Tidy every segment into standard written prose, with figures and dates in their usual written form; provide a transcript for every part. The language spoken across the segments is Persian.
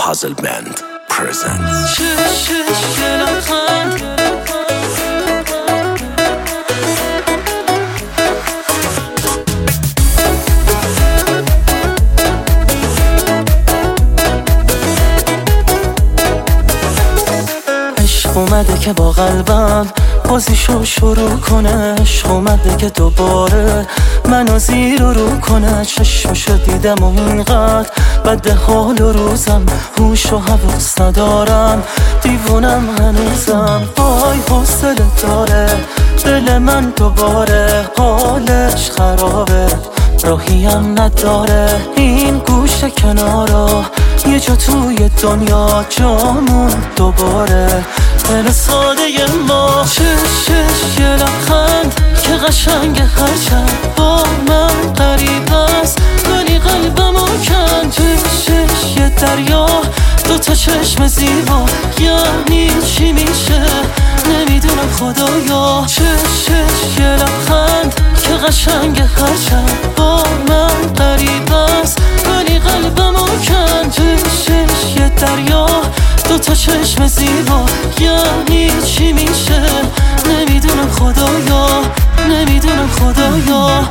Puzzle Band presents. عشق اومده که با قلبم بازیشو شروع کنه، عشق اومده که دوباره منو زیر و رو کنه. چشمشو دیدم و اینقدر بده حال و روزم، هوش و حواس ندارم، دیوونم هنوزم. وای حوصله داره دل من دوباره، حالش خرابه راهیم نداره. این گوشه کنارا یه جا توی دنیا جامون دوباره. دل ساده ما چشش یه لبخند که قشنگ هرچند با من قریب است، ولی قلبمو کن. چشش یه دریا دوتا چشم زیبا، یعنی چی میشه نمیدونم خدایا. چشش یه لبخند که قشنگ هرچند با من قریب است، ولی قلبمو کن. چشش یه دریا دوتا چشم زیبا، یعنی چی میشه نمیدونم خدایا، نمیدونم خدایا.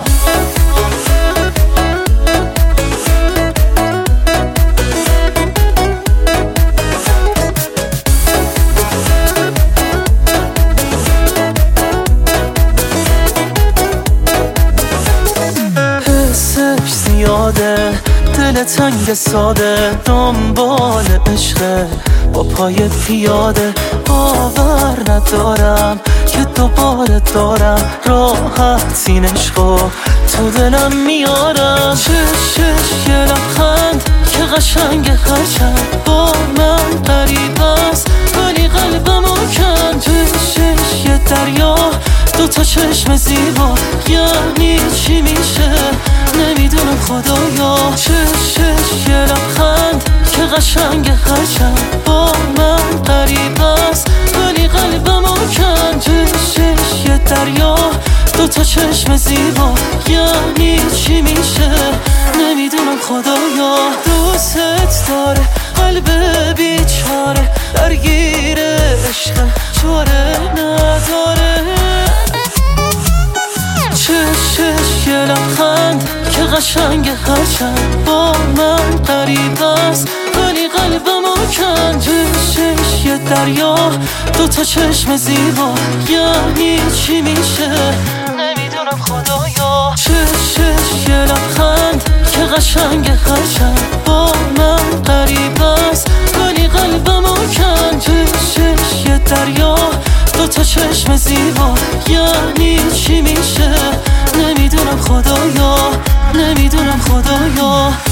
حسش زیاده دل تنگ ساده، دنبال عشقه با پای پیاده. باور ندارم که دوباره دارم راحت این عشقو تو دلم میارم. چشش یه لبخند که قشنگ هرچند با من قریب است، ولی قلبمو کن. چشش یه دریا دوتا چشم زیبا، یعنی چی میشه نمیدونم خدایا. چشش یه لبخند که قشنگ هرچند با من قریب است، ولی قلبمو کن. چشش یه دریا دوتا چشم زیبا، یعنی چی میشه نمیدونم خدایا. دوست داره قلب بیچاره، درگیر عشق چاره نداره. چشش یه لبخند که قشنگ هرچند با من قریب است، ولی قلبمو کن. چشش یه دریا دوتا چشم زیبا، یعنی چی میشه نمیدونم خدایا. چشش یه لبخند که قشنگ هرچند با من قریب است، ولی قلبمو کن. چشش یه دریا دوتا چشم زیبا، یعنی چی میشه نمیدونم خدایا، نمیدونم خدایا.